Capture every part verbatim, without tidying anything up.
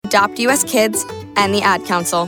Adopt U S Kids, and the Ad Council.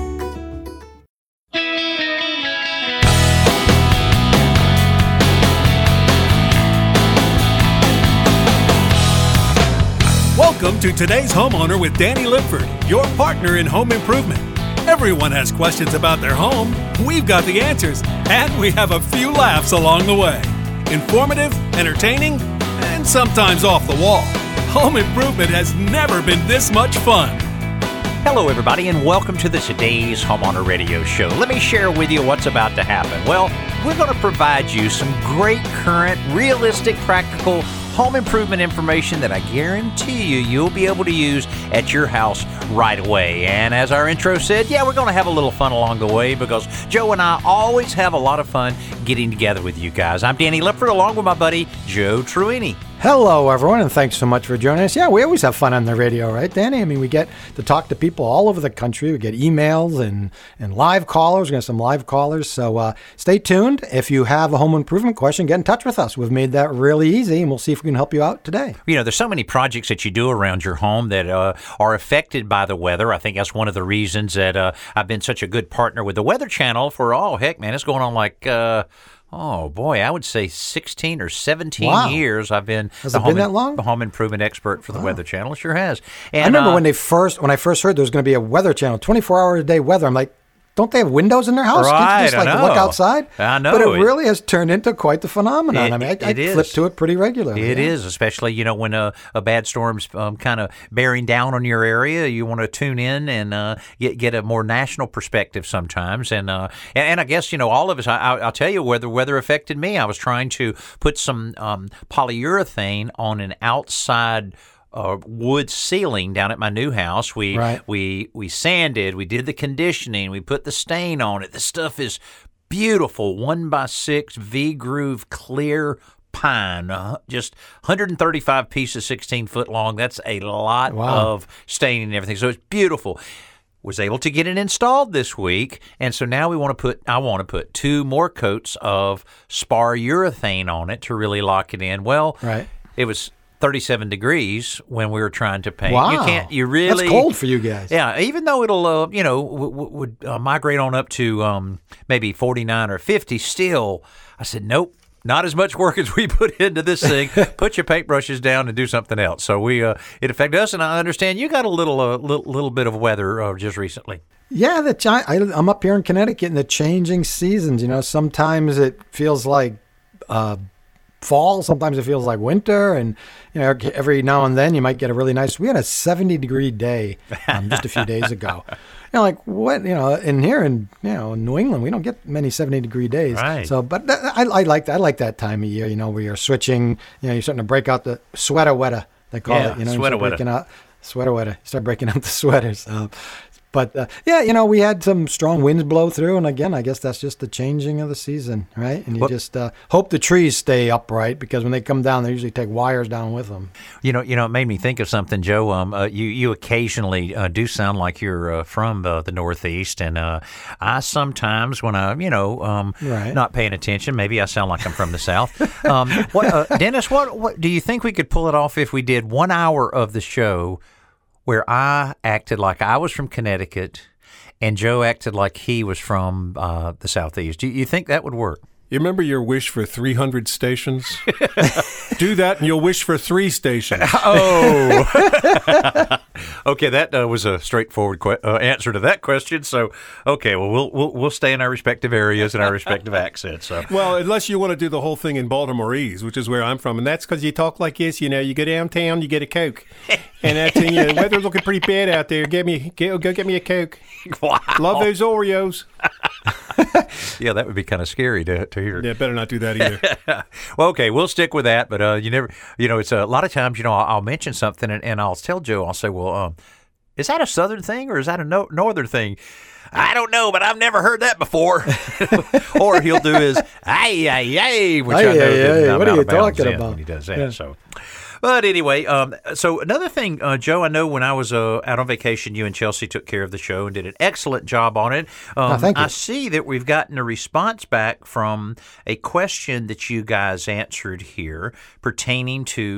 Welcome to Today's Homeowner with Danny Lipford, your partner in home improvement. Everyone has questions about their home. We've got the answers, and we have a few laughs along the way. Informative, entertaining, and sometimes off the wall. Home improvement has never been this much fun. Hello, everybody, and welcome to the Today's Homeowner Radio Show. Let me share with you what's about to happen. Well, we're going to provide you some great, current, realistic, practical home improvement information that I guarantee you you'll be able to use at your house right away. And as our intro said, yeah, we're going to have a little fun along the way because Joe and I always have a lot of fun getting together with you guys. I'm Danny Lipford along with my buddy Joe Truini. Hello, everyone, and thanks so much for joining us. Yeah, we always have fun on the radio, right, Danny? I mean, we get to talk to people all over the country. We get emails and, and live callers. We're going to have some live callers, so uh, stay tuned. If you have a home improvement question, get in touch with us. We've made that really easy, and we'll see if we can help you out today. You know, there's so many projects that you do around your home that uh, are affected by the weather. I think that's one of the reasons that uh, I've been such a good partner with the Weather Channel for, oh, heck, man, it's going on like... Uh, Oh, boy, I would say sixteen or seventeen wow. years I've been has the it home, been that long? the home improvement expert for the wow. Weather Channel. It sure has. And, I remember uh, when they first, when I first heard there was going to be a Weather Channel, twenty-four hour a day weather. I'm like, don't they have windows in their house? Right, Can't you just like I know. look outside? I know. But it really has turned into quite the phenomenon. It, I mean, I, it I is. flip to it pretty regularly. It yeah. is, especially, you know, when a, a bad storm's um, kind of bearing down on your area. You want to tune in and uh, get get a more national perspective sometimes. And uh, and, and I guess, you know, all of us, I, I'll tell you where the weather affected me. I was trying to put some um, polyurethane on an outside Uh, wood ceiling down at my new house. We right. we we sanded, we did the conditioning, we put the stain on it. This stuff is beautiful, one by six V-groove clear pine, uh, just one hundred thirty-five pieces, sixteen foot long. That's a lot wow. of staining and everything. So it's beautiful. Was able to get it installed this week, and so now we want to put. I want to put two more coats of spar urethane on it to really lock it in. Well, right. it was thirty-seven degrees when we were trying to paint. Wow. You can't, you really... That's cold for you guys. Yeah, even though it'll, uh, you know, w- w- would uh, migrate on up to um, maybe forty-nine or fifty, still, I said, nope, not as much work as we put into this thing. Put your paintbrushes down and do something else. So we, uh, it affected us, and I understand you got a little, uh, little, little bit of weather uh, just recently. Yeah, the chi- I, I'm up here in Connecticut in the changing seasons. You know, sometimes it feels like... Uh, fall, sometimes it feels like winter, and you know, every now and then you might get a really nice. We had a seventy degree day um, just a few days ago. You know, like what you know, in here in you know in New England, we don't get many seventy degree days. Right. So, but that, I, I like that. I like that time of year. You know, where you're switching. You know, you're starting to break out the sweater weather. They call yeah, it. You know, sweater you start weather. breaking out sweater weather. You start breaking out the sweaters. Um, But, uh, yeah, you know, we had some strong winds blow through. And again, I guess that's just the changing of the season, right? And you What? just uh, hope the trees stay upright because when they come down, they usually take wires down with them. You know, you know, it made me think of something, Joe. Um, uh, you you occasionally uh, do sound like you're uh, from uh, the Northeast, and uh, I sometimes, when I, you know, um, Right. not paying attention, maybe I sound like I'm from the South. Um, what, uh, Dennis, what, what do you think we could pull it off if we did one hour of the show where I acted like I was from Connecticut and Joe acted like he was from uh, the Southeast? Do you think that would work? You remember your wish for three hundred stations? Do that and you'll wish for three stations. Oh. Okay, that uh, was a straightforward que- uh, answer to that question. So, okay, well, we'll we'll we'll stay in our respective areas and our respective accents. So. Well, unless you want to do the whole thing in Baltimoreese, which is where I'm from, and that's because you talk like this. You know, you go downtown, you get a Coke, and that's in you. The weather's looking pretty bad out there. Get me, get, go get me a Coke. Wow. Love those Oreos. Yeah, that would be kind of scary to to hear. Yeah, better not do that either. Well, okay, we'll stick with that. But uh, you never, you know, it's a, a lot of times, you know, I'll, I'll mention something and, and I'll tell Joe, I'll say, well, um, is that a Southern thing or is that a no- Northern thing? I don't know, but I've never heard that before. Or he'll do his ay ay ay, which Ay, I know ay, that ay. I'm What are out you of bounds talking in about? when he does that. Yeah. So. But anyway, um, so another thing, uh, Joe, I know when I was uh, out on vacation, you and Chelsea took care of the show and did an excellent job on it. Um, Oh, thank you. I see that we've gotten a response back from a question that you guys answered here pertaining to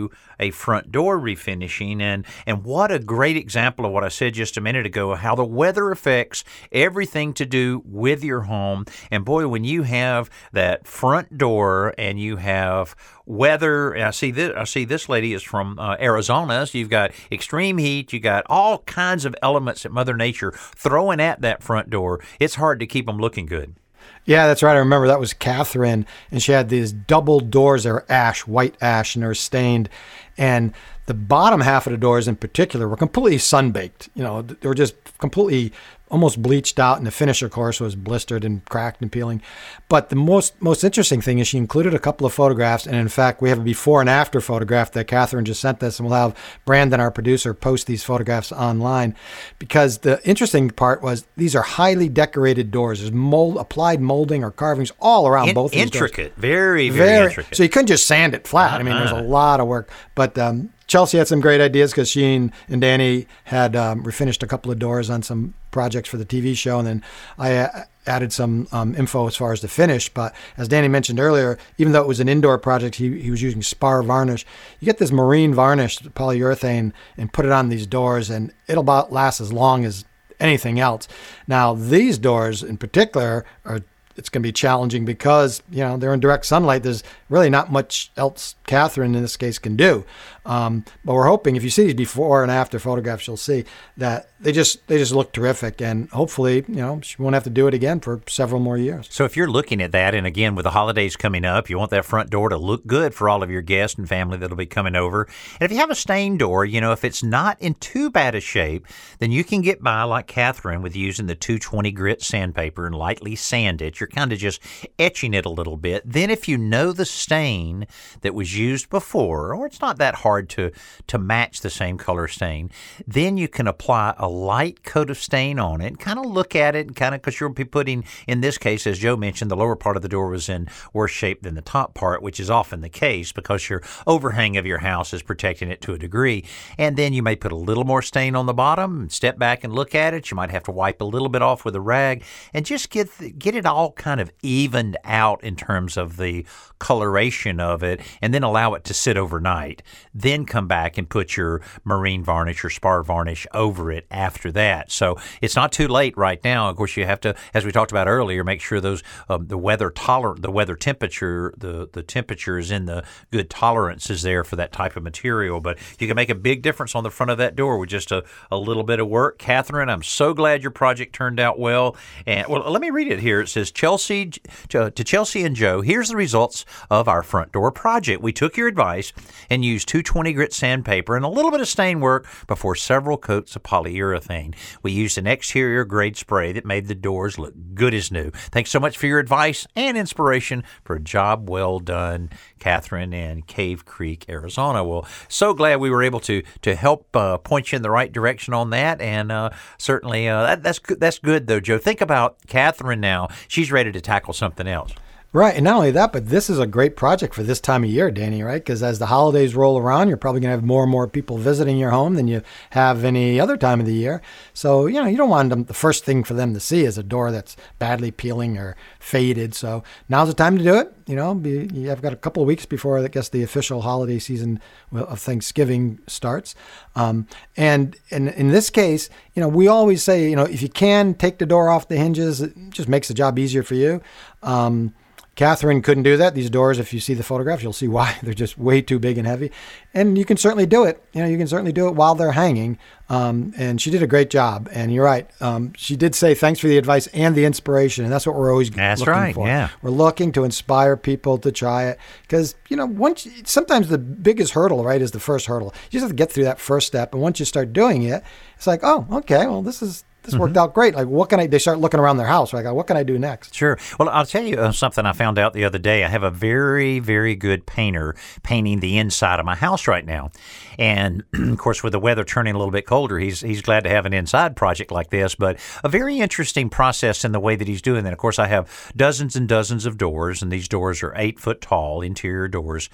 a front door refinishing. And, and what a great example of what I said just a minute ago, how the weather affects everything to do with your home. And boy, when you have that front door and you have weather, and I see this, I see this lady is from uh, Arizona, so you've got extreme heat, you got all kinds of elements that Mother Nature throwing at that front door. It's hard to keep them looking good. Yeah, that's right. I remember that was Catherine, and she had these double doors that were ash, white ash, and they were stained. And the bottom half of the doors in particular were completely sun-baked. You know, they were just completely almost bleached out, and the finish, of course, was blistered and cracked and peeling. But the most most interesting thing is she included a couple of photographs, and in fact, we have a before and after photograph that Catherine just sent us, and we'll have Brandon, our producer, post these photographs online. Because the interesting part was these are highly decorated doors. There's mold, applied molding or carvings all around In, both of these intricate, doors. very, very, very intricate. So you couldn't just sand it flat. Uh-huh. I mean, there's a lot of work. But um, Chelsea had some great ideas because she and, and Danny had um, refinished a couple of doors on some projects for the T V show, and then I uh, added some um, info as far as the finish. But as Danny mentioned earlier, even though it was an indoor project, he, he was using spar varnish. You get this marine varnish, polyurethane, and put it on these doors, and it'll about last as long as anything else. Now, these doors in particular are it's going to be challenging because, you know, they're in direct sunlight. There's really not much else Catherine, in this case, can do. Um, but we're hoping, if you see these before and after photographs, you'll see that they just they just look terrific. And hopefully, you know, she won't have to do it again for several more years. So if you're looking at that, and again, with the holidays coming up, you want that front door to look good for all of your guests and family that'll be coming over. And if you have a stained door, you know, if it's not in too bad a shape, then you can get by like Catherine with using the two twenty grit sandpaper and lightly sand it. You're kind of just etching it a little bit. Then if you know the stain that was used before, or it's not that hard to, to match the same color stain, then you can apply a light coat of stain on it, kind of look at it, and kind of, because you'll be putting, in this case, as Joe mentioned, the lower part of the door was in worse shape than the top part, which is often the case because your overhang of your house is protecting it to a degree. And then you may put a little more stain on the bottom, step back and look at it. You might have to wipe a little bit off with a rag and just get get it all kind of evened out in terms of the coloration of it, and then allow it to sit overnight. Then come back and put your marine varnish or spar varnish over it after that. So it's not too late right now. Of course, you have to, as we talked about earlier, make sure those um, the weather tolerant, the weather temperature, the the temperature is in the good tolerances there for that type of material. But you can make a big difference on the front of that door with just a, a little bit of work. Catherine, I'm so glad your project turned out well. And well, let me read it here. It says, Chelsea to, to Chelsea and Joe, here's the results of our front door project. We took your advice and used two twenty grit sandpaper and a little bit of stain work before several coats of polyurethane. We used an exterior grade spray that made the doors look good as new. Thanks so much for your advice and inspiration for a job well done, Catherine in Cave Creek, Arizona. Well, so glad we were able to to help uh, point you in the right direction on that, and uh, certainly uh, that, that's good. That's good though, Joe. Think about Catherine now; she's ready to tackle something else. Right, and not only that, but this is a great project for this time of year, Danny, right? Because as the holidays roll around, you're probably going to have more and more people visiting your home than you have any other time of the year. So, you know, you don't want them, the first thing for them to see is a door that's badly peeling or faded. So now's the time to do it. You know, be, you've got a couple of weeks before, I guess, the official holiday season of Thanksgiving starts. Um, and, and in this case, you know, we always say, you know, if you can take the door off the hinges, it just makes the job easier for you. Um, Catherine couldn't do that. These doors, if you see the photographs, you'll see why. They're just way too big and heavy. And you can certainly do it. You know, you can certainly do it while they're hanging. Um, and she did a great job. And you're right. Um, she did say thanks for the advice and the inspiration. And that's what we're always that's looking right, for. Yeah. We're looking to inspire people to try it. Because, you know, once sometimes the biggest hurdle, right, is the first hurdle. You just have to get through that first step. And once you start doing it, it's like, oh, okay, well, this is... This worked mm-hmm. out great. Like, what can I, they start looking around their house. Like, what can I do next? Sure. Well, I'll tell you uh, something I found out the other day. I have a very, very good painter painting the inside of my house right now. And, of course, with the weather turning a little bit colder, he's he's glad to have an inside project like this. But a very interesting process in the way that he's doing that. Of course, I have dozens and dozens of doors, and these doors are eight foot tall, interior doors.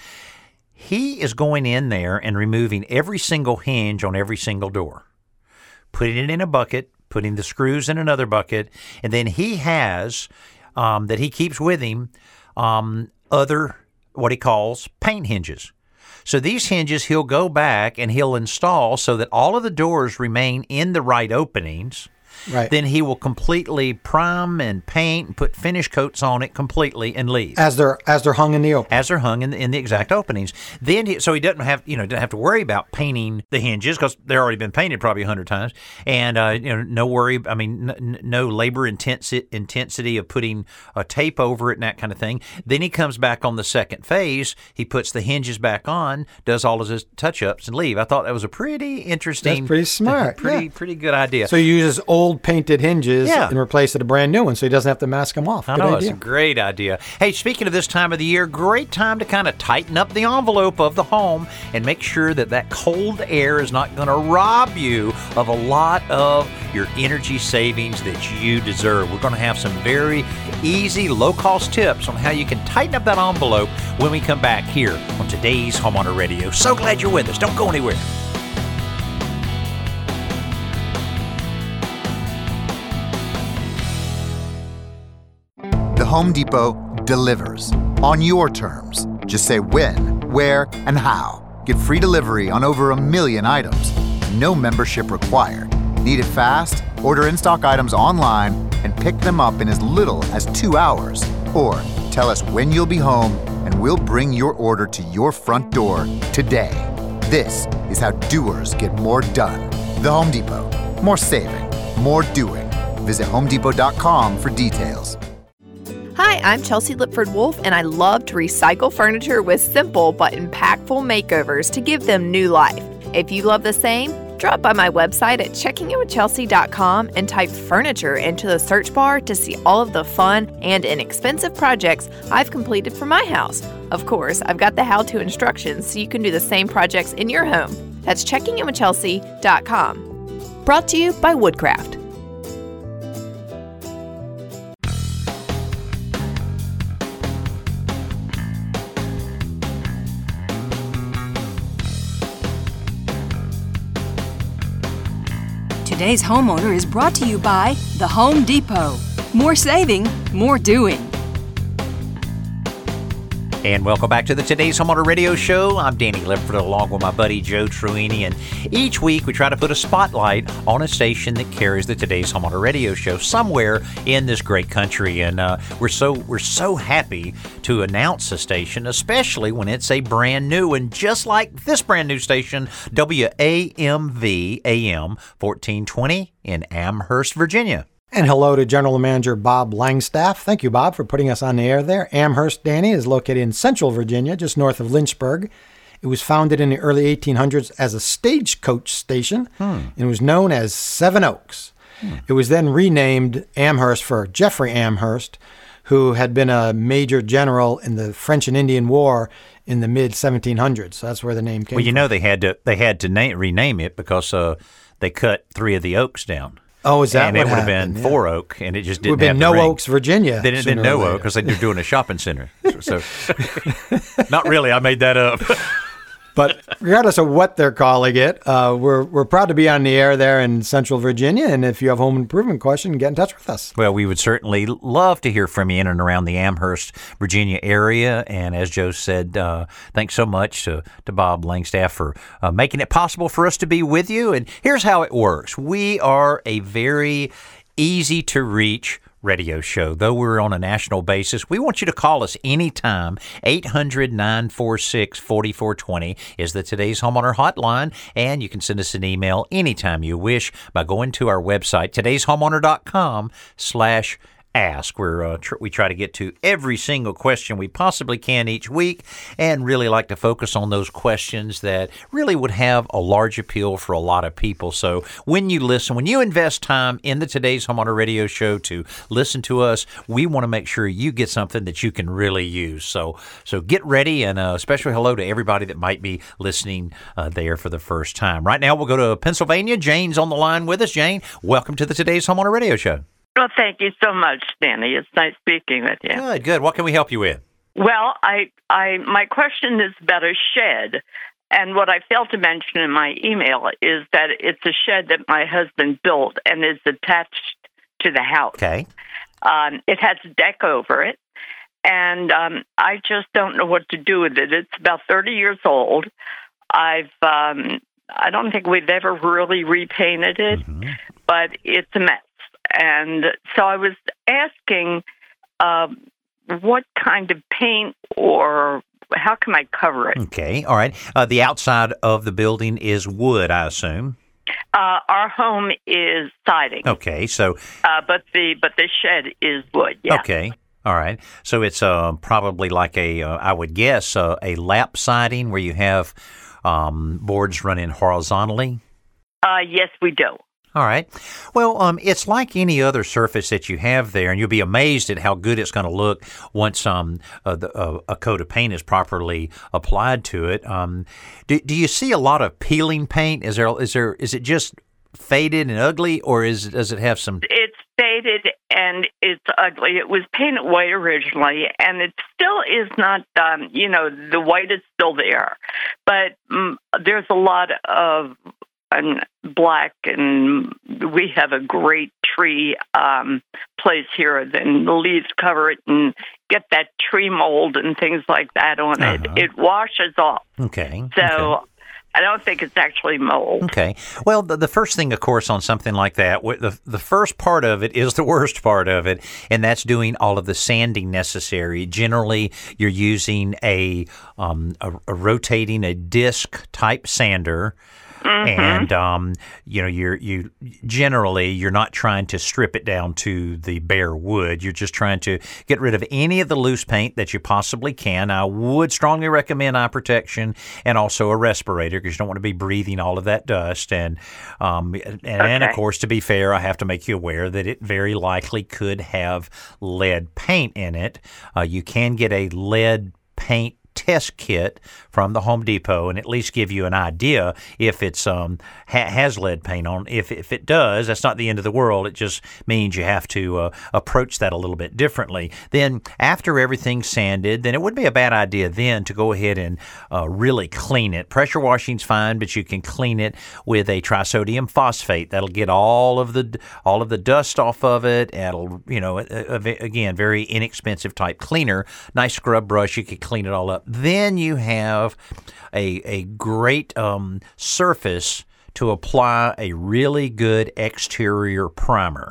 He is going in there and removing every single hinge on every single door, putting it in a bucket, putting the screws in another bucket, and then he has, um, that he keeps with him, um, other, what he calls paint hinges. So these hinges he'll go back and he'll install so that all of the doors remain in the right openings. Right. Then he will completely prime and paint and put finish coats on it completely and leave. As they're as they're hung in the open. As they're hung in the, in the exact openings. Then he, so he doesn't have you know doesn't have to worry about painting the hinges because they're already been painted probably a hundred times, and uh, you know no worry. I mean n- no labor intensi- intensity of putting a tape over it and that kind of thing. Then he comes back on the second phase. He puts the hinges back on, does all of his touch ups, and leave. I thought that was a pretty interesting. That's pretty smart. Pretty yeah. pretty good idea. So he uses old painted hinges Yeah. and replace it a brand new one, so he doesn't have to mask them off. I Good know, idea. it's a great idea. Hey, speaking of this time of the year, great time to kind of tighten up the envelope of the home and make sure that that cold air is not going to rob you of a lot of your energy savings that you deserve. We're going to have some very easy, low-cost tips on how you can tighten up that envelope when we come back here on today's Homeowner Radio. So glad you're with us. Don't go anywhere. The Home Depot delivers on your terms. Just say when, where, and how. Get free delivery on over a million items. No membership required. Need it fast? Order in-stock items online and pick them up in as little as two hours. Or tell us when you'll be home and we'll bring your order to your front door today. This is how doers get more done. The Home Depot. More saving, more doing. Visit home depot dot com for details. Hi, I'm Chelsea Lipford Wolf, and I love to recycle furniture with simple but impactful makeovers to give them new life. If you love the same, drop by my website at checking in with chelsea dot com and type furniture into the search bar to see all of the fun and inexpensive projects I've completed for my house. Of course, I've got the how-to instructions so you can do the same projects in your home. That's checking in with chelsea dot com. Brought to you by Woodcraft. Today's Homeowner is brought to you by The Home Depot. More saving, more doing. And welcome back to the Today's Homeowner Radio Show. I'm Danny Lipford along with my buddy Joe Truini. And each week we try to put a spotlight on a station that carries the Today's Homeowner Radio Show somewhere in this great country. And uh, we're so we're so happy to announce a station, especially when it's a brand new one, just like this brand new station, W A M V A M fourteen twenty in Amherst, Virginia. And hello to General Manager Bob Langstaff. Thank you, Bob, for putting us on the air there. Amherst, Danny, is located in central Virginia, just north of Lynchburg. It was founded in the early eighteen hundreds as a stagecoach station, hmm. and was known as Seven Oaks. Hmm. It was then renamed Amherst for Jeffrey Amherst, who had been a major general in the French and Indian War in the mid seventeen hundreds. So that's where the name came from. Well, you from. know they had to they had to na- rename it because uh, they cut three of the oaks down. Oh, is that and what it would happened? have been yeah. Four Oak, and it just didn't It would have have been the No ring. Oaks, Virginia. Then it been No Oak because they're doing a shopping center. So, not really. I made that up. But regardless of what they're calling it, uh, we're we're proud to be on the air there in Central Virginia. And if you have home improvement question, get in touch with us. Well, we would certainly love to hear from you in and around the Amherst, Virginia area. And as Joe said, uh, thanks so much to, to Bob Langstaff for uh, making it possible for us to be with you. And here's how it works. We are a very easy to reach radio show. Though we're on a national basis, we want you to call us anytime. eight hundred, nine four six, four four two zero is the Today's Homeowner hotline, and you can send us an email anytime you wish by going to our website, todays homeowner dot com slash ask. We're, uh, tr- we try to get to every single question we possibly can each week and really like to focus on those questions that really would have a large appeal for a lot of people. So when you listen, when you invest time in the Today's Homeowner Radio Show to listen to us, we want to make sure you get something that you can really use. So so get ready, and uh, special hello to everybody that might be listening uh, there for the first time. Right now, we'll go to Pennsylvania. Jane's on the line with us. Jane, welcome to the Today's Homeowner Radio Show. Well, thank you so much, Danny. It's nice speaking with you. Good, good. What can we help you with? Well, I, I, my question is about a shed, and what I failed to mention in my email is that it's a shed that my husband built and is attached to the house. Okay. Um, it has a deck over it, and um, I just don't know what to do with it. It's about thirty years old. I've um, I don't think we've ever really repainted it, mm-hmm. but it's a mess. And so I was asking, uh, what kind of paint or how can I cover it? Okay, all right. Uh, the outside of the building is wood, I assume. Uh, our home is siding. Okay, so uh, but the but the shed is wood. Yeah. Okay, all right. So it's uh, probably like a, uh, I would guess, uh, a lap siding where you have um, boards running horizontally. Uh, yes, we do. All right. Well, um, it's like any other surface that you have there, and you'll be amazed at how good it's going to look once um, uh, the, uh, a coat of paint is properly applied to it. Um, do, do you see a lot of peeling paint? Is there is there is it just faded and ugly, or is does it have some? It's faded and it's ugly. It was painted white originally, and it still is not. Um, you know, the white is still there, but um, there's a lot of. And black, and we have a great tree um, place here. Then the leaves cover it and get that tree mold and things like that on uh-huh. it. It washes off. Okay. So okay. I don't think it's actually mold. Okay. Well, the, the first thing, of course, on something like that, the the first part of it is the worst part of it, and that's doing all of the sanding necessary. Generally, you're using a um, a, a rotating a disc type sander. Mm-hmm. And um, you know, you're you generally you're not trying to strip it down to the bare wood. You're just trying to get rid of any of the loose paint that you possibly can. I would strongly recommend eye protection and also a respirator because you don't want to be breathing all of that dust. And um, and, okay. and of course, to be fair, I have to make you aware that it very likely could have lead paint in it. Uh, you can get a lead paint test kit from the Home Depot and at least give you an idea if it's um ha- has lead paint on. If if it does, that's not the end of the world. It just means you have to uh, approach that a little bit differently. Then after everything's sanded, then it would be a bad idea then to go ahead and uh, really clean it. Pressure washing's fine, but you can clean it with a trisodium phosphate. That'll get all of the all of the dust off of it. It'll, you know, again, very inexpensive type cleaner. Nice scrub brush, you can clean it all up. Then you have a a great um, surface to apply a really good exterior primer.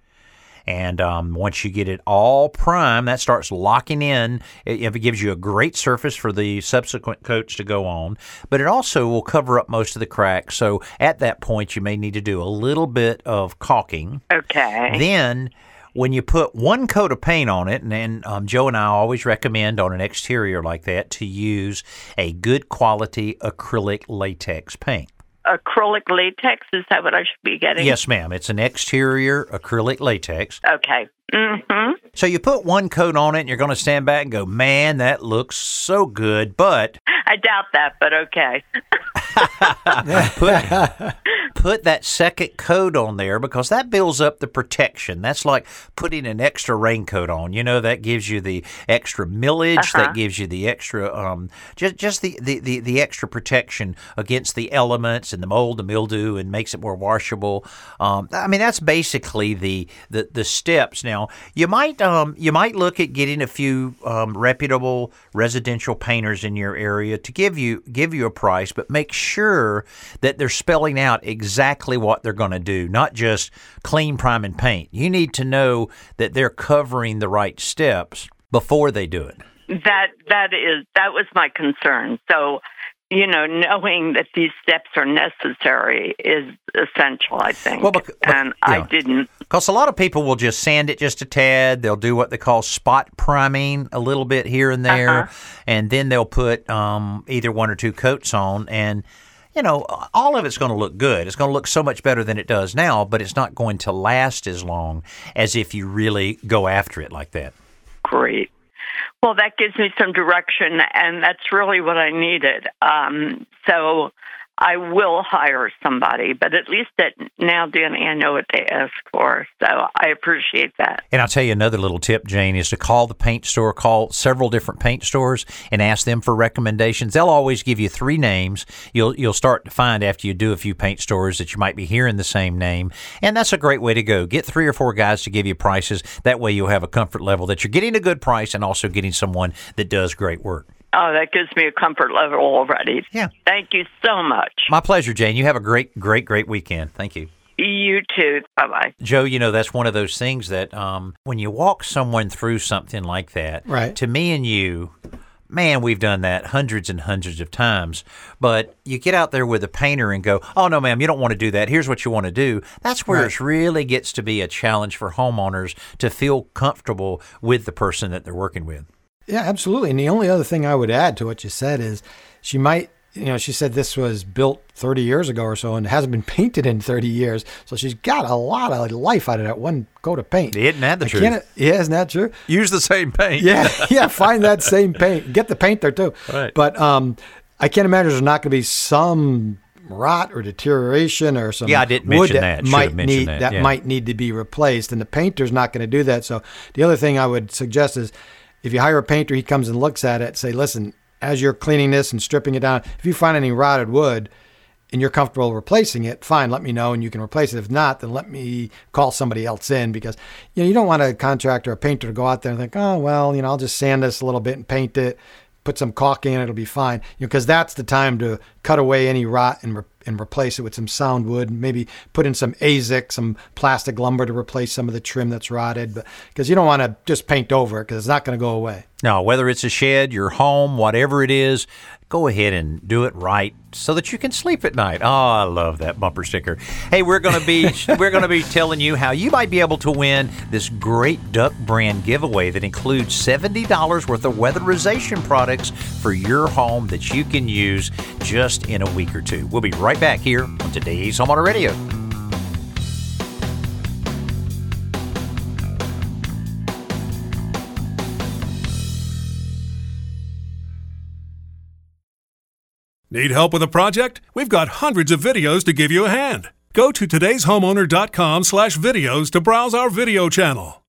And um, once you get it all primed, that starts locking in. It, it gives you a great surface for the subsequent coats to go on, but it also will cover up most of the cracks. So at that point, you may need to do a little bit of caulking. Okay. Then when you put one coat of paint on it, and, and um, Joe and I always recommend on an exterior like that to use a good quality acrylic latex paint. Acrylic latex, is that what I should be getting? Yes, ma'am. It's an exterior acrylic latex. Okay. Mm-hmm. So you put one coat on it, and you're going to stand back and go, man, that looks so good, but... I doubt that, but okay. put, put that second coat on there because that builds up the protection. That's like putting an extra raincoat on. You know, that gives you the extra millage, uh-huh. that gives you the extra, um, just just the, the, the, the extra protection against the elements and the mold, the mildew, and makes it more washable. Um, I mean, that's basically the, the, the steps. Now, you might um, you might look at getting a few um, reputable residential painters in your area to give you give you a price, but make sure that they're spelling out exactly what they're going to do, not just clean, prime, and paint. You need to know that they're covering the right steps before they do it. That that is that was my concern. So, you know, knowing that these steps are necessary is essential, I think. Well, but, but, and yeah. I didn't. Because a lot of people will just sand it just a tad. They'll do what they call spot priming a little bit here and there, uh-huh. and then they'll put um, either one or two coats on. And, you know, all of it's going to look good. It's going to look so much better than it does now, but it's not going to last as long as if you really go after it like that. Great. Well, that gives me some direction, and that's really what I needed. Um, so I will hire somebody. But at least that now, Danny, I know what they ask for. So I appreciate that. And I'll tell you another little tip, Jane, is to call the paint store, call several different paint stores and ask them for recommendations. They'll always give you three names. You'll you'll start to find after you do a few paint stores that you might be hearing the same name. And that's a great way to go. Get three or four guys to give you prices. That way you'll have a comfort level that you're getting a good price and also getting someone that does great work. Oh, that gives me a comfort level already. Yeah. Thank you so much. My pleasure, Jane. You have a great, great, great weekend. Thank you. You too. Bye-bye. Joe, you know, that's one of those things that um, when you walk someone through something like that, right. to me and you, man, we've done that hundreds and hundreds of times. But you get out there with a painter and go, oh, no, ma'am, you don't want to do that. Here's what you want to do. That's where right. it really gets to be a challenge for homeowners to feel comfortable with the person that they're working with. Yeah, absolutely. And the only other thing I would add to what you said is she might, you know, she said this was built thirty years ago or so and hasn't been painted in thirty years. So she's got a lot of life out of that one coat of paint. Isn't that the I truth? can't, yeah, isn't that true? Use the same paint. Yeah, yeah, find that same paint. Get the paint there too. Right. But um, I can't imagine there's not going to be some rot or deterioration or some yeah, I didn't wood mention that, that. might mentioned need that, that yeah. might need to be replaced. And the painter's not going to do that. So the other thing I would suggest is if you hire a painter, he comes and looks at it, say, listen, as you're cleaning this and stripping it down, if you find any rotted wood and you're comfortable replacing it, fine, let me know and you can replace it. If not, then let me call somebody else in because, you know, you don't want a contractor or a painter to go out there and think, oh, well, you know, I'll just sand this a little bit and paint it, put some caulk in, it'll be fine. You know, because that's the time to cut away any rot and re- and replace it with some sound wood, maybe put in some A Z I C, some plastic lumber to replace some of the trim that's rotted, but because you don't want to just paint over it because it's not going to go away. No, whether it's a shed, your home, whatever it is, go ahead and do it right so that you can sleep at night. Oh, I love that bumper sticker. Hey, we're going to be we're going to be telling you how you might be able to win this great Duck brand giveaway that includes seventy dollars worth of weatherization products for your home that you can use just in a week or two. We'll be right back here on today's Homeowner Radio. Need help with a project? We've got hundreds of videos to give you a hand. Go to today's homeowner dot com slash videos to browse our video channel.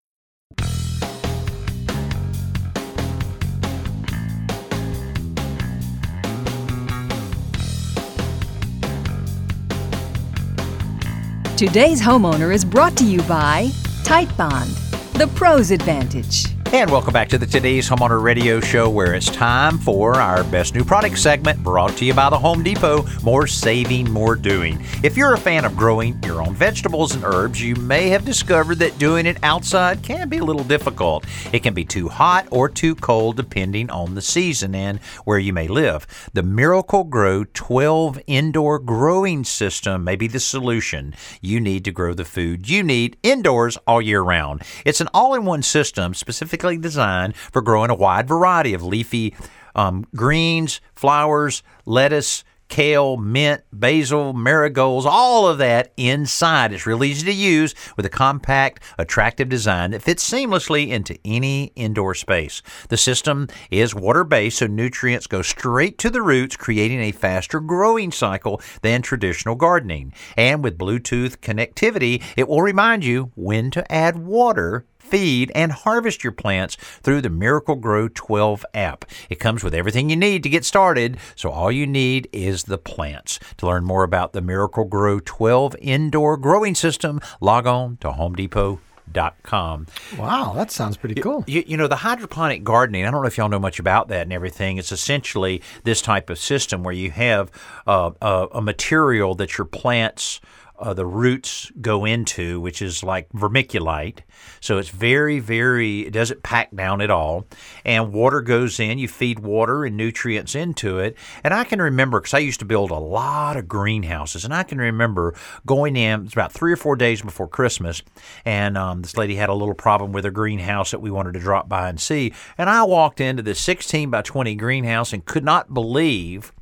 Today's Homeowner is brought to you by Tight Bond, the Pro's Advantage. And welcome back to the Today's Homeowner Radio Show, where it's time for our Best New Product segment, brought to you by the Home Depot. More saving, more doing. If you're a fan of growing your own vegetables and herbs, you may have discovered that doing it outside can be a little difficult. It can be too hot or too cold depending on the season and where you may live. The Miracle-Gro twelve Indoor Growing System may be the solution you need to grow the food you need indoors all year round. It's an all-in-one system specifically designed for growing a wide variety of leafy um, greens, flowers, lettuce, kale, mint, basil, marigolds, all of that inside. It's real easy to use with a compact, attractive design that fits seamlessly into any indoor space. The system is water-based, so nutrients go straight to the roots, creating a faster growing cycle than traditional gardening. And with Bluetooth connectivity, it will remind you when to add water, feed, and harvest your plants through the Miracle-Gro twelve app. It comes with everything you need to get started, so all you need is the plants. To learn more about the Miracle-Gro twelve Indoor Growing System, log on to home depot dot com. Wow, that sounds pretty cool. You, you know, the hydroponic gardening, I don't know if y'all know much about that and everything. It's essentially this type of system where you have uh, a, a material that your plants Uh, the roots go into, which is like vermiculite. So it's very, very, it doesn't pack down at all. And water goes in. You feed water and nutrients into it. And I can remember, because I used to build a lot of greenhouses, and I can remember going in, it's about three or four days before Christmas, and um, this lady had a little problem with her greenhouse that we wanted to drop by and see. And I walked into this sixteen by twenty greenhouse and could not believe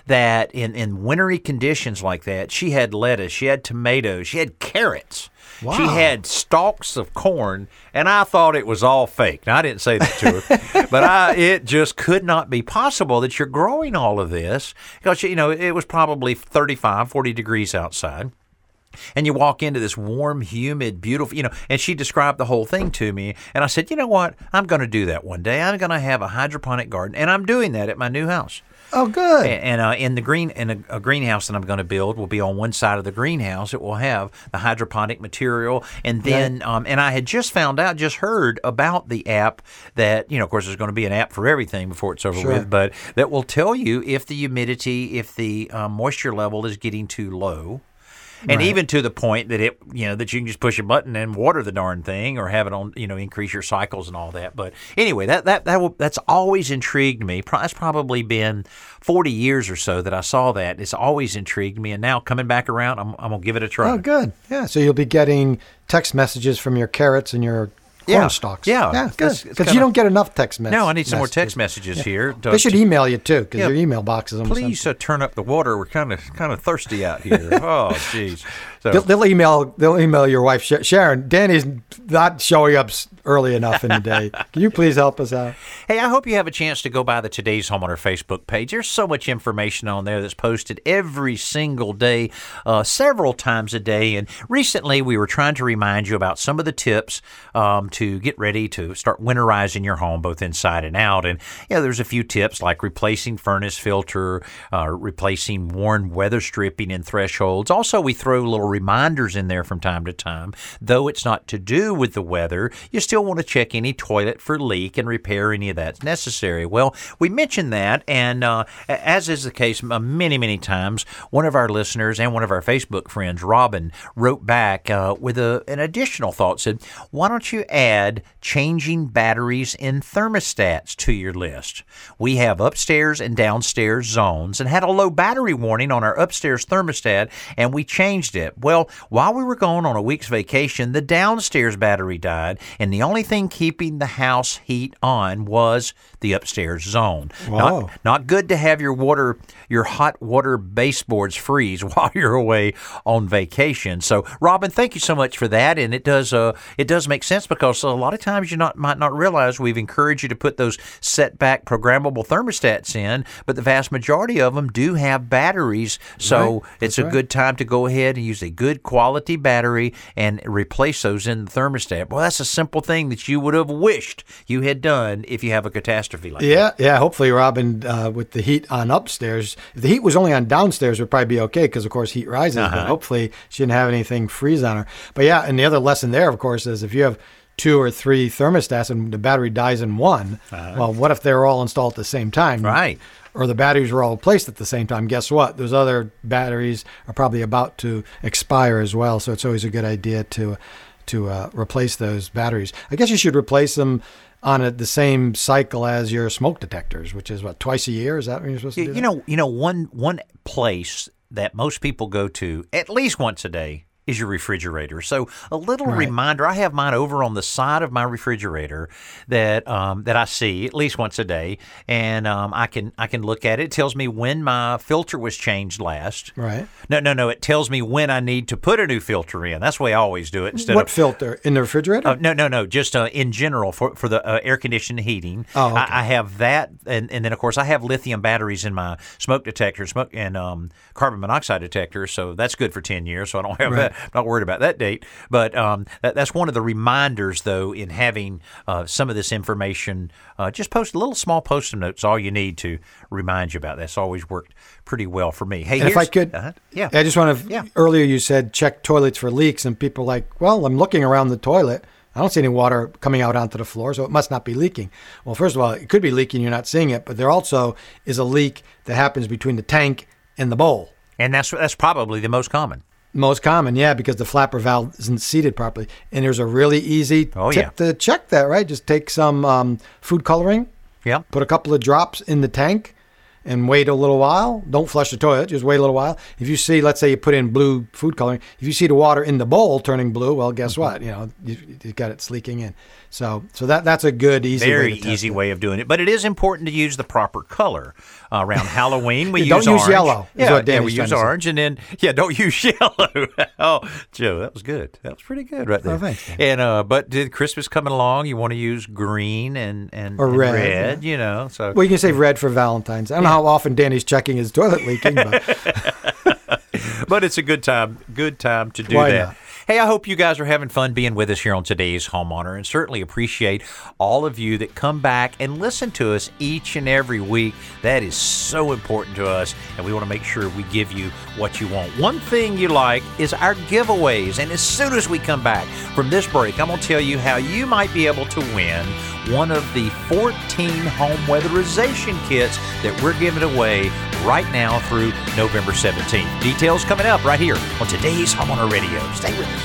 that in, in wintry conditions like that, she had lettuce, she had tomatoes, she had carrots. Wow. She had stalks of corn, and I thought it was all fake. Now, I didn't say that to her, but I, it just could not be possible that you're growing all of this because, you know, it was probably thirty-five, forty degrees outside. And you walk into this warm, humid, beautiful, you know, and she described the whole thing to me. And I said, you know what? I'm going to do that one day. I'm going to have a hydroponic garden, and I'm doing that at my new house. Oh, good. And, and uh, in the green, in a, a greenhouse that I'm going to build will be on one side of the greenhouse. It will have the hydroponic material, and then, right. um, and I had just found out, just heard about the app that, you know, of course, there's going to be an app for everything before it's over sure. with, but that will tell you if the humidity, if the um, moisture level is getting too low. And right. even to the point that it, you know, that you can just push a button and water the darn thing, or have it on, you know, increase your cycles and all that. But anyway, that that that will, that's always intrigued me. It's probably been forty years or so that I saw that. It's always intrigued me, and now coming back around, I'm I'm gonna give it a try. Oh, good. Yeah. So you'll be getting text messages from your carrots and your corn yeah. stalks. Yeah, yeah, good. Because of, you don't get enough text messages. No, I need some more text messages yeah. here. To, they should email you too, because yeah, your email box is almost please uh, turn up the water. We're kind of kind of thirsty out here. Oh, jeez. So. They'll, they'll email. They'll email your wife, Sharon. Danny's not showing up early enough in the day. Can you please help us out? Hey, I hope you have a chance to go by the Today's Homeowner Facebook page. There's so much information on there that's posted every single day, uh, several times a day. And recently, we were trying to remind you about some of the tips um, to get ready to start winterizing your home, both inside and out. And you know, there's a few tips like replacing furnace filter, uh, replacing worn weather stripping and thresholds. Also, we throw little reminders in there from time to time. Though it's not to do with the weather, you still want to check any toilet for leak and repair any of that's necessary. Well, we mentioned that, and uh, as is the case many, many times, one of our listeners and one of our Facebook friends, Robin, wrote back uh, with a, an additional thought, said, why don't you add changing batteries in thermostats to your list? We have upstairs and downstairs zones and had a low battery warning on our upstairs thermostat, and we changed it. Well, while we were going on a week's vacation, the downstairs battery died, and the only thing keeping the house heat on was the upstairs zone. Wow. Not, not good to have your water, your hot water baseboards freeze while you're away on vacation. So, Robin, thank you so much for that, and it does uh, it does make sense because a lot of times you not might not realize we've encouraged you to put those setback programmable thermostats in, but the vast majority of them do have batteries, so right. it's a right. good time to go ahead and use a good quality battery and replace those in the thermostat. Well, that's a simple thing that you would have wished you had done if you have a catastrophe like yeah, that. Yeah, yeah. Hopefully, Robin, uh, with the heat on upstairs, if the heat was only on downstairs, it would probably be okay because, of course, heat rises. Uh-huh. But hopefully, she didn't have anything freeze on her. But yeah, and the other lesson there, of course, is if you have two or three thermostats and the battery dies in one, uh-huh. well, what if they were all installed at the same time? Right. Or the batteries were all placed at the same time. Guess what? Those other batteries are probably about to expire as well. So it's always a good idea to to uh, replace those batteries. I guess you should replace them on a, the same cycle as your smoke detectors, which is what, twice a year? Is that when you're supposed to do you that? know, you know, one one place that most people go to at least once a day is your refrigerator. So a little right. reminder, I have mine over on the side of my refrigerator that um, that I see at least once a day, and um, I can I can look at it. It tells me when my filter was changed last. Right. No, no, no. It tells me when I need to put a new filter in. That's the way I always do it. Instead what of, filter? In the refrigerator? Uh, no, no, no. Just uh, in general for, for the uh, air conditioned heating. Oh, okay. I, I have that, and, and then, of course, I have lithium batteries in my smoke detector smoke and um, carbon monoxide detector, so that's good for ten years, so I don't have right. that. I'm not worried about that date. But um, that, that's one of the reminders, though, in having uh, some of this information. Uh, just post a little small post-it notes, all you need to remind you about that. That's always worked pretty well for me. Hey, and if I could, uh, yeah. I just want to, yeah. earlier you said check toilets for leaks, and people are like, well, I'm looking around the toilet. I don't see any water coming out onto the floor, so it must not be leaking. Well, first of all, it could be leaking, you're not seeing it, but there also is a leak that happens between the tank and the bowl. And that's that's probably the most common. Most common, yeah, because the flapper valve isn't seated properly. And there's a really easy oh, tip yeah. to check that, right? Just take some um, food coloring, yeah, put a couple of drops in the tank, and wait a little while. Don't flush the toilet. Just wait a little while. If you see, let's say you put in blue food coloring, if you see the water in the bowl turning blue, well, guess mm-hmm. what? You know, you, you got it leaking in. So, so that that's a good, easy, very way to easy test way of doing it. But it is important to use the proper color. Uh, around Halloween, we yeah, use don't orange. use yellow. Is Yeah, what yeah, we Danny's use trying to orange, say. and then yeah, don't use yellow. Oh, Joe, that was good. That was pretty good right there. Oh, thanks, Dan. And uh, but did Christmas coming along? You want to use green and and, Or and red, red you know. So Well, you can say red for Valentine's. I don't know how often Danny's checking his toilet leaking, but but it's a good time. Good time to do Why that. not? Hey, I hope you guys are having fun being with us here on Today's Homeowner, and certainly appreciate all of you that come back and listen to us each and every week. That is so important to us, and we want to make sure we give you what you want. One thing you like is our giveaways, and as soon as we come back from this break, I'm going to tell you how you might be able to win one of the fourteen home weatherization kits that we're giving away right now through November seventeenth. Details coming up right here on Today's Homeowner Radio. Stay with us.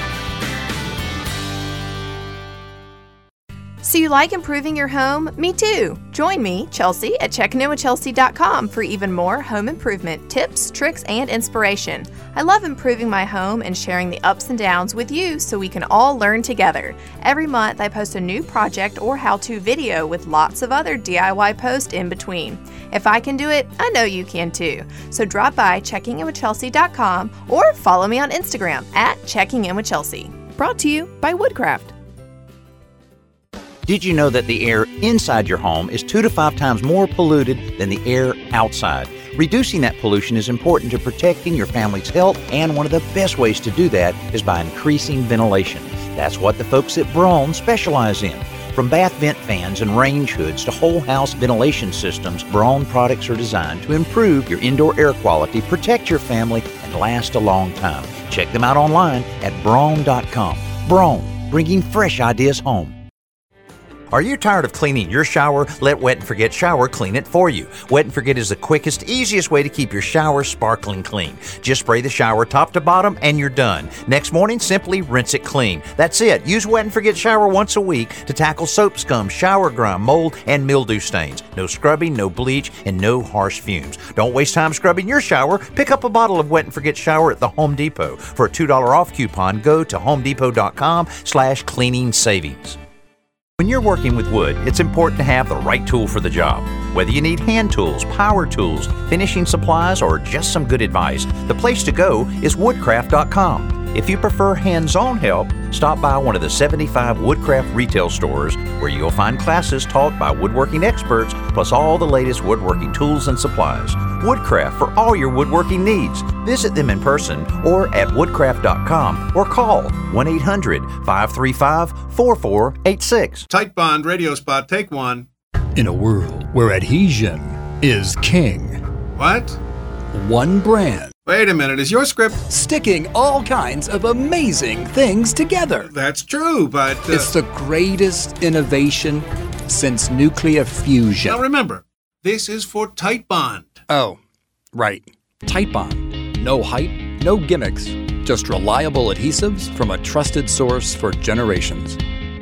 So you like improving your home? Me too. Join me, Chelsea, at checking in with chelsea dot com for even more home improvement tips, tricks, and inspiration. I love improving my home and sharing the ups and downs with you so we can all learn together. Every month I post a new project or how-to video with lots of other D I Y posts in between. If I can do it, I know you can too. So drop by checking in with chelsea dot com or follow me on Instagram at checking in with chelsea. Brought to you by Woodcraft. Did you know that the air inside your home is two to five times more polluted than the air outside? Reducing that pollution is important to protecting your family's health, and one of the best ways to do that is by increasing ventilation. That's what the folks at Braun specialize in. From bath vent fans and range hoods to whole house ventilation systems, Braun products are designed to improve your indoor air quality, protect your family, and last a long time. Check them out online at braun dot com. Braun, bringing fresh ideas home. Are you tired of cleaning your shower? Let Wet and Forget Shower clean it for you. Wet and Forget is the quickest, easiest way to keep your shower sparkling clean. Just spray the shower top to bottom and you're done. Next morning, simply rinse it clean. That's it. Use Wet and Forget Shower once a week to tackle soap scum, shower grime, mold, and mildew stains. No scrubbing, no bleach, and no harsh fumes. Don't waste time scrubbing your shower. Pick up a bottle of Wet and Forget Shower at the Home Depot. For a two dollars off coupon, go to homedepot.com slash cleaning savings. When you're working with wood, it's important to have the right tool for the job. Whether you need hand tools, power tools, finishing supplies, or just some good advice, the place to go is woodcraft dot com. If you prefer hands-on help, stop by one of the seventy-five Woodcraft retail stores where you'll find classes taught by woodworking experts, plus all the latest woodworking tools and supplies. Woodcraft for all your woodworking needs. Visit them in person or at woodcraft dot com or call one eight hundred, five three five, four four eight six. Tight Bond radio spot, take one. In a world where adhesion is king. What? One brand. Wait a minute, is your script sticking all kinds of amazing things together? That's true, but... Uh... It's the greatest innovation since nuclear fusion. Now remember, this is for Tight Bond. Oh, right. Tight Bond. No hype, no gimmicks. Just reliable adhesives from a trusted source for generations.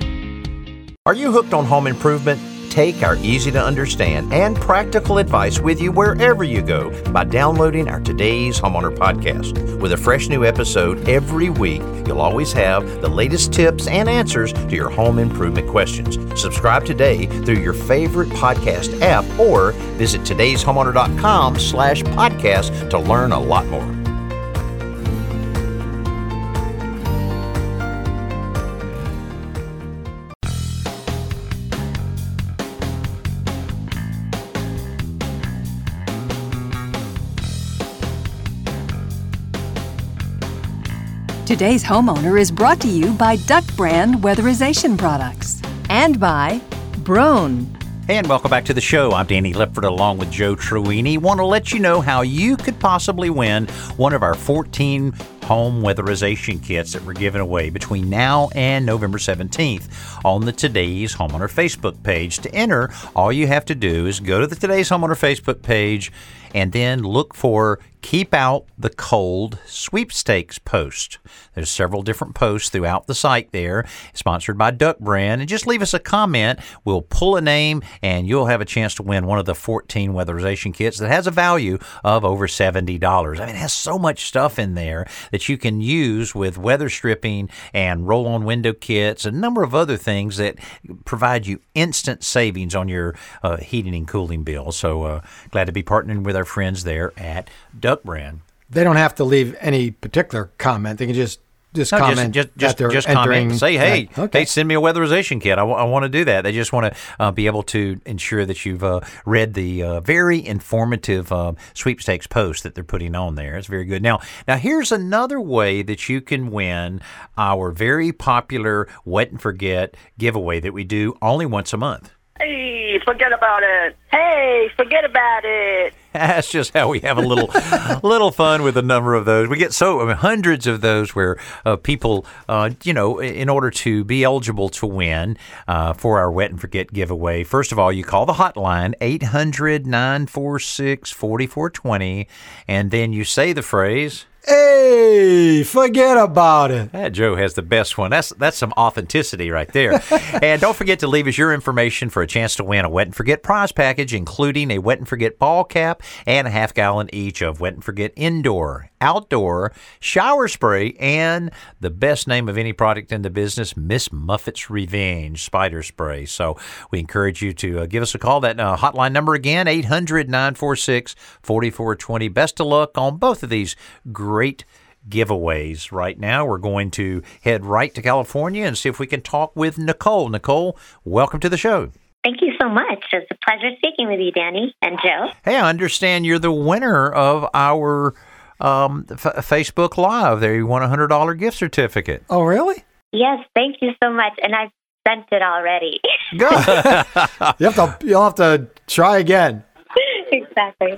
Are you hooked on home improvement? Take our easy-to-understand and practical advice with you wherever you go by downloading our Today's Homeowner podcast. With a fresh new episode every week, you'll always have the latest tips and answers to your home improvement questions. Subscribe today through your favorite podcast app or visit today's homeowner dot com slash podcast to learn a lot more. Today's Homeowner is brought to you by Duck Brand Weatherization Products and by Braun. And welcome back to the show. I'm Danny Lipford along with Joe Truini. Want to let you know how you could possibly win one of our fourteen home weatherization kits that we're giving away between now and November seventeenth on the Today's Homeowner Facebook page. To enter, all you have to do is go to the Today's Homeowner Facebook page and then look for Keep Out the Cold sweepstakes post. There's several different posts throughout the site there, sponsored by Duck Brand. And just leave us a comment. We'll pull a name, and you'll have a chance to win one of the fourteen weatherization kits that has a value of over seventy dollars. I mean, it has so much stuff in there that you can use with weather stripping and roll-on window kits, and a number of other things that provide you instant savings on your uh, heating and cooling bill. So uh, glad to be partnering with our friends there at Duck Brand. They don't have to leave any particular comment. They can just just no, comment just that just, they're just entering. comment. Say, hey, that. Okay. hey, send me a weatherization kit. I, w- I want to do that. They just want to uh, be able to ensure that you've uh, read the uh, very informative uh, sweepstakes post that they're putting on there. It's very good. Now, now here's another way that you can win our very popular Wet and Forget giveaway that we do only once a month. Hey, forget about it. Hey, forget about it. That's just how we have a little little fun with a number of those. We get so I mean, hundreds of those where uh, people, uh, you know, in order to be eligible to win uh, for our Wet and Forget giveaway, first of all, you call the hotline, eight hundred, nine four six, four four two zero, and then you say the phrase, hey, forget about it. That Joe has the best one. That's that's some authenticity right there. And don't forget to leave us your information for a chance to win a Wet and Forget prize package, including a Wet and Forget ball cap and a half gallon each of Wet and Forget indoor, outdoor, shower spray, and the best name of any product in the business, Miss Muffet's Revenge spider spray. So we encourage you to uh, give us a call. That uh, hotline number again, eight hundred, nine four six, four four two zero. Best of luck on both of these great giveaways. Right now, we're going to head right to California and see if we can talk with Nicole. Nicole, welcome to the show. Thank you so much. It's a pleasure speaking with you, Danny and Joe. Hey, I understand you're the winner of our um, F- Facebook Live. There, you won a one hundred dollars gift certificate. Oh, really? Yes, thank you so much. And I've sent it already. Good. you have to, you'll have to try again. Exactly.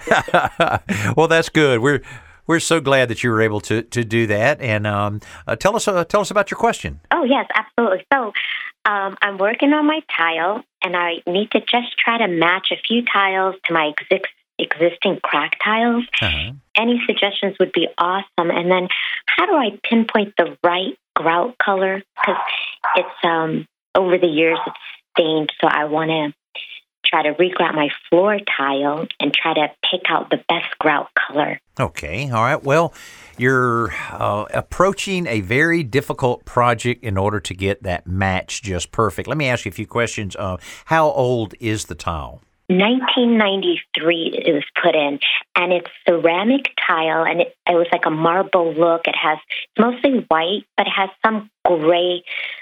Well, that's good. We're We're so glad that you were able to, to do that. And um, uh, tell us uh, tell us about your question. Oh, yes, absolutely. So um, I'm working on my tile, and I need to just try to match a few tiles to my exi- existing crack tiles. Uh-huh. Any suggestions would be awesome. And then how do I pinpoint the right grout color? Because it's um, over the years it's stained, so I want to try to regrout my floor tile and try to pick out the best grout color. Okay. All right. Well, you're uh, approaching a very difficult project in order to get that match just perfect. Let me ask you a few questions. Uh, how old is the tile? nineteen ninety-three it was put in, and it's ceramic tile, and it, it was like a marble look. It has, it's mostly white, but it has some gray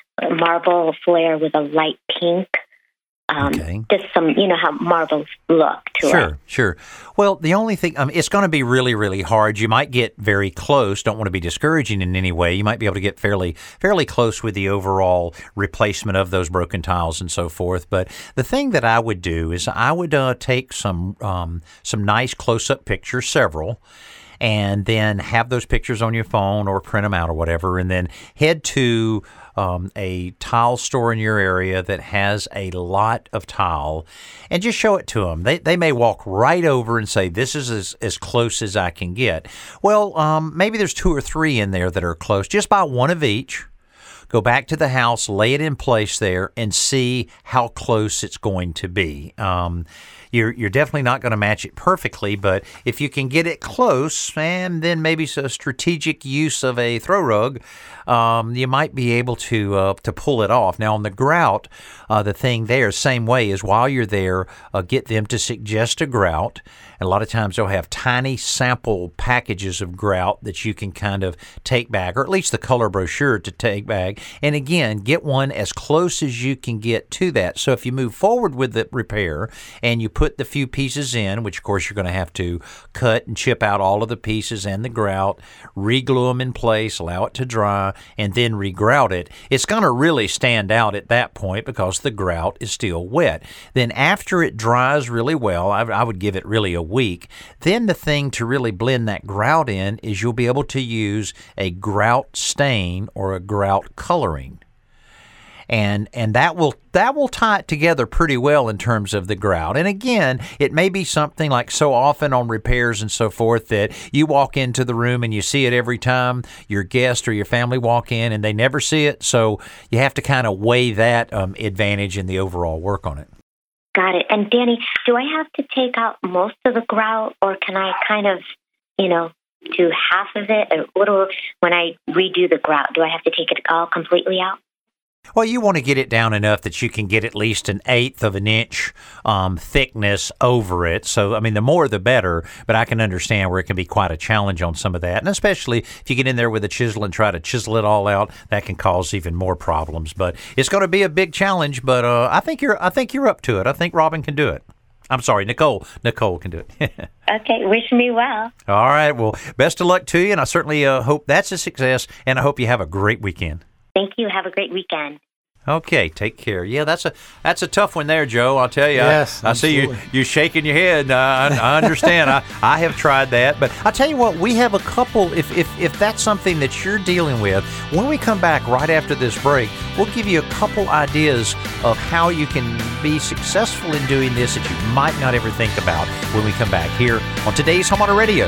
marble flare with a light pink. Um, okay. Just some, you know, how marbles look to sure, it. Sure, sure. Well, the only thing, um, it's going to be really, really hard. You might get very close. Don't want to be discouraging in any way. You might be able to get fairly, fairly close with the overall replacement of those broken tiles and so forth. But the thing that I would do is I would uh, take some, um, some nice close-up pictures, several, and then have those pictures on your phone or print them out or whatever, and then head to Um, a tile store in your area that has a lot of tile, and just show it to them. They they may walk right over and say, this is as, as close as I can get. Well, um, maybe there's two or three in there that are close. Just buy one of each. Go back to the house, lay it in place there, and see how close it's going to be. Um, you're you're definitely not going to match it perfectly, but if you can get it close, and then maybe a strategic use of a throw rug, um, you might be able to uh, to pull it off. Now, on the grout, uh, the thing there, same way, is while you're there, uh, get them to suggest a grout. And a lot of times they'll have tiny sample packages of grout that you can kind of take back, or at least the color brochure to take back. And again, get one as close as you can get to that. So if you move forward with the repair and you put the few pieces in, which of course you're going to have to cut and chip out all of the pieces and the grout, re-glue them in place, allow it to dry, and then re-grout it, it's going to really stand out at that point because the grout is still wet. Then after it dries really well, I, I would give it really a week. Then the thing to really blend that grout in is you'll be able to use a grout stain or a grout coloring. and and that will that will tie it together pretty well in terms of the grout. And again, it may be something like so often on repairs and so forth that you walk into the room and you see it every time your guest or your family walk in and they never see it. So you have to kind of weigh that um, advantage in the overall work on it. Got it. And Danny, do I have to take out most of the grout, or can I kind of, you know, do half of it? Or what do, when I redo the grout, do I have to take it all completely out? Well, you want to get it down enough that you can get at least an eighth of an inch um, thickness over it. So, I mean, the more the better, but I can understand where it can be quite a challenge on some of that. And especially if you get in there with a chisel and try to chisel it all out, that can cause even more problems. But it's going to be a big challenge, but uh, I think you're I think you're up to it. I think Robin can do it. I'm sorry, Nicole. Nicole can do it. Okay, wish me well. All right, well, best of luck to you, and I certainly uh, hope that's a success, and I hope you have a great weekend. Thank you. Have a great weekend. Okay, take care. Yeah, that's a that's a tough one there, Joe. I'll tell you. Yes, I, I see you you shaking your head. Uh, I, I understand. I, I have tried that, but I tell you what, we have a couple. If if if that's something that you're dealing with, when we come back right after this break, we'll give you a couple ideas of how you can be successful in doing this that you might not ever think about when we come back here on today's Homeowner Radio.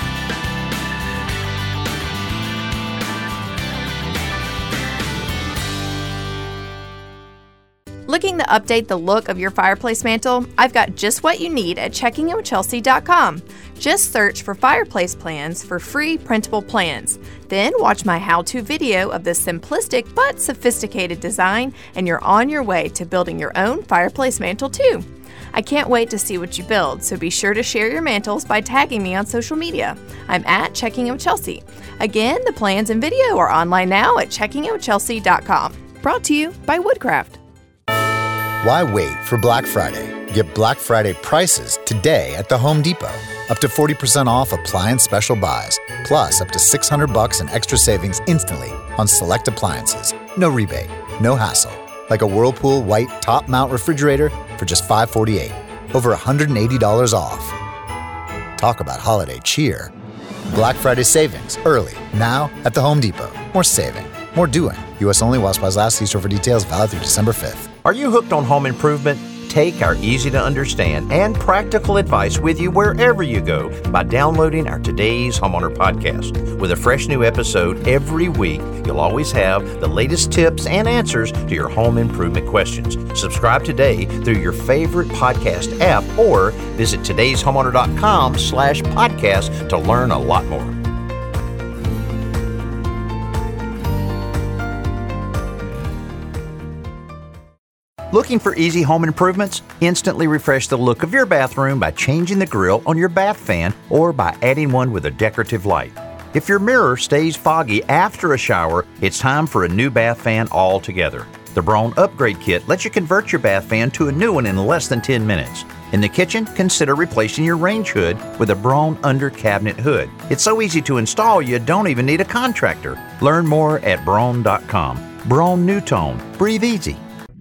Looking to update the look of your fireplace mantle? I've got just what you need at checking in with chelsea dot com. Just search for fireplace plans for free printable plans. Then watch my how-to video of this simplistic but sophisticated design, and you're on your way to building your own fireplace mantle too. I can't wait to see what you build, so be sure to share your mantles by tagging me on social media. I'm at Checking In with Chelsea. Again, the plans and video are online now at checking in with chelsea dot com. Brought to you by Woodcraft. Why wait for Black Friday? Get Black Friday prices today at the Home Depot. Up to forty percent off appliance special buys, plus up to six hundred bucks in extra savings instantly on select appliances. No rebate, no hassle. Like a Whirlpool white top mount refrigerator for just five hundred forty-eight dollars. Over one hundred eighty dollars off. Talk about holiday cheer. Black Friday savings early, now at the Home Depot. More saving, more doing. U S only while supplies last. See store for details. Valid through December fifth. Are you hooked on home improvement? Take our easy-to-understand and practical advice with you wherever you go by downloading our Today's Homeowner podcast. With a fresh new episode every week, you'll always have the latest tips and answers to your home improvement questions. Subscribe today through your favorite podcast app or visit todays homeowner dot com slash podcast to learn a lot more. Looking for easy home improvements? Instantly refresh the look of your bathroom by changing the grill on your bath fan or by adding one with a decorative light. If your mirror stays foggy after a shower, it's time for a new bath fan altogether. The Braun Upgrade Kit lets you convert your bath fan to a new one in less than ten minutes. In the kitchen, consider replacing your range hood with a Braun under cabinet hood. It's so easy to install you don't even need a contractor. Learn more at braun dot com. Braun New Tone. Breathe easy.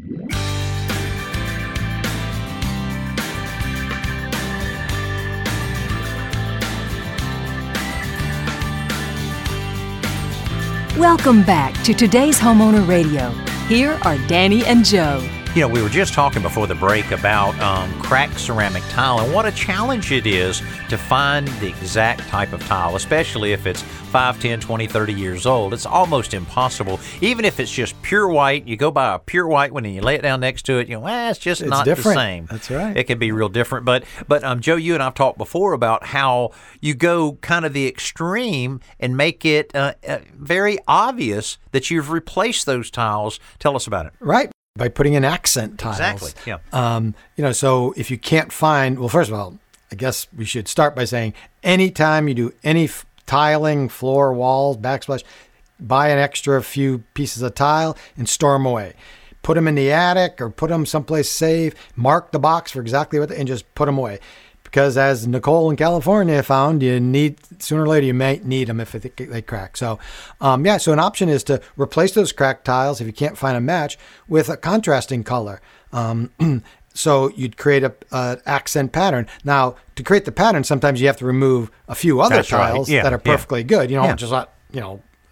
Welcome back to today's Homeowner Radio. Here are Danny and Joe. You know, we were just talking before the break about um, cracked ceramic tile and what a challenge it is to find the exact type of tile, especially if it's five, ten, twenty, thirty years old. It's almost impossible. Even if it's just pure white, you go by a pure white one and you lay it down next to it, you know, well, it's just it's not different. the same. That's right. It can be real different. But, but um, Joe, you and I have talked before about how you go kind of the extreme and make it uh, uh, very obvious that you've replaced those tiles. Tell us about it. Right. By putting in accent tiles. Exactly, yeah. Um, you know, so if you can't find, well, first of all, I guess we should start by saying anytime you do any f- tiling, floor, walls, backsplash, buy an extra few pieces of tile and store them away. Put them in the attic or put them someplace safe, mark the box for exactly what, they, and just put them away. Because as Nicole in California found, you need, sooner or later, you may need them if it, they crack. So, um, yeah, so an option is to replace those cracked tiles, if you can't find a match, with a contrasting color. Um, so you'd create a, a accent pattern. Now, to create the pattern, sometimes you have to remove a few other That's tiles right. yeah, that are perfectly yeah. good. You don't yeah. just let, you know,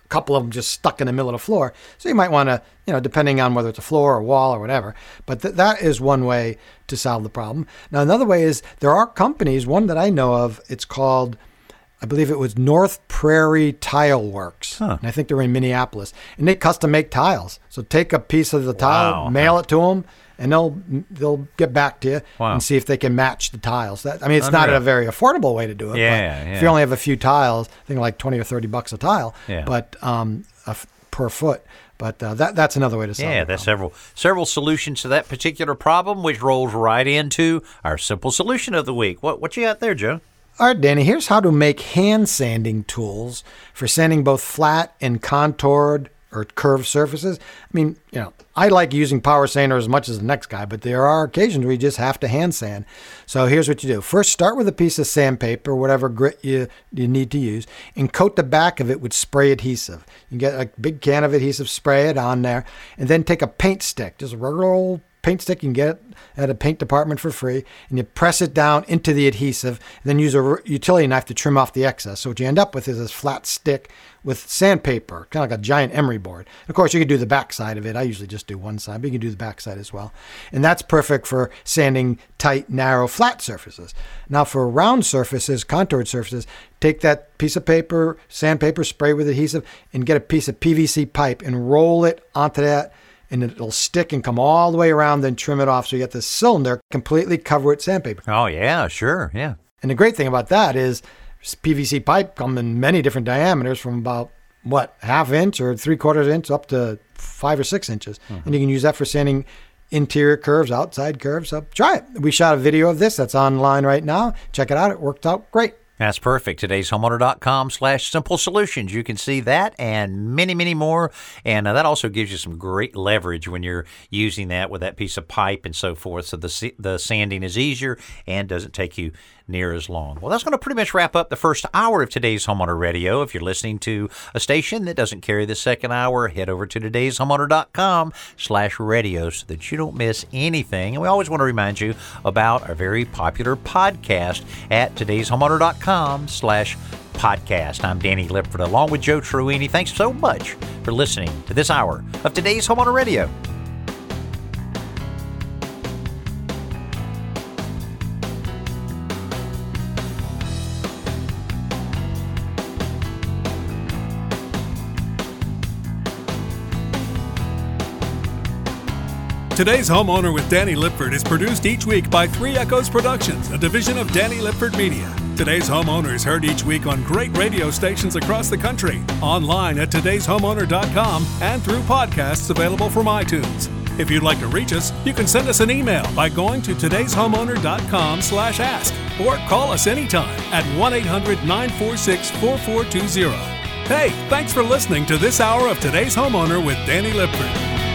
couple of them just stuck in the middle of the floor. So you might want to, you know, depending on whether it's a floor or wall or whatever. But th- that is one way to solve the problem. Now, another way is there are companies, one that I know of, it's called, I believe it was North Prairie Tile Works. Huh. And I think they're in Minneapolis. And they custom make tiles. So take a piece of the tile, wow. mail it to them, and they'll they'll get back to you wow. and see if they can match the tiles. That I mean, it's Unreal. not a very affordable way to do it. Yeah, but yeah. If you only have a few tiles, I think like twenty or thirty bucks a tile, yeah. but um, a f- per foot. But uh, that that's another way to solve it. Yeah, there's several several solutions to that particular problem, which rolls right into our simple solution of the week. What what you got there, Joe? All right, Danny, here's how to make hand sanding tools for sanding both flat and contoured or curved surfaces. I mean, you know, I like using power sander as much as the next guy, but there are occasions where you just have to hand sand. So here's what you do. First, start with a piece of sandpaper, whatever grit you, you need to use, and coat the back of it with spray adhesive. You get a big can of adhesive, spray it on there, and then take a paint stick, just a regular old paint stick you can get at a paint department for free, and you press it down into the adhesive, and then use a utility knife to trim off the excess. So what you end up with is this flat stick with sandpaper, kind of like a giant emery board. Of course, you can do the back side of it. I usually just do one side, but you can do the back side as well. And that's perfect for sanding tight, narrow, flat surfaces. Now for round surfaces, contoured surfaces, take that piece of paper, sandpaper, spray with adhesive, and get a piece of P V C pipe and roll it onto that, and it'll stick and come all the way around, then trim it off so you get this cylinder completely covered with sandpaper. Oh, yeah, sure, yeah. And the great thing about that is P V C pipe come in many different diameters from about, what, half inch or three quarters inch up to five or six inches. Mm-hmm. And you can use that for sanding interior curves, outside curves. So try it. We shot a video of this that's online right now. Check it out. It worked out great. That's perfect. Today's homeowner.com slash simple solutions. You can see that and many, many more. And uh, that also gives you some great leverage when you're using that with that piece of pipe and so forth. So the the sanding is easier and doesn't take you near as long. Well, that's going to pretty much wrap up the first hour of today's Homeowner Radio. If you're listening to a station that doesn't carry the second hour, head over to today's homeowner.com slash radio so that you don't miss anything. And we always want to remind you about our very popular podcast at today's homeowner.com slash podcast. I'm Danny Lipford along with Joe Truini. Thanks so much for listening to this hour of today's Homeowner Radio. Today's Homeowner with Danny Lipford is produced each week by Three Echoes Productions, a division of Danny Lipford Media. Today's Homeowner is heard each week on great radio stations across the country, online at todays homeowner dot com, and through podcasts available from iTunes. If you'd like to reach us, you can send us an email by going to todays homeowner dot com slash ask or call us anytime at one eight hundred nine four six four four two zero. Hey, thanks for listening to this hour of Today's Homeowner with Danny Lipford.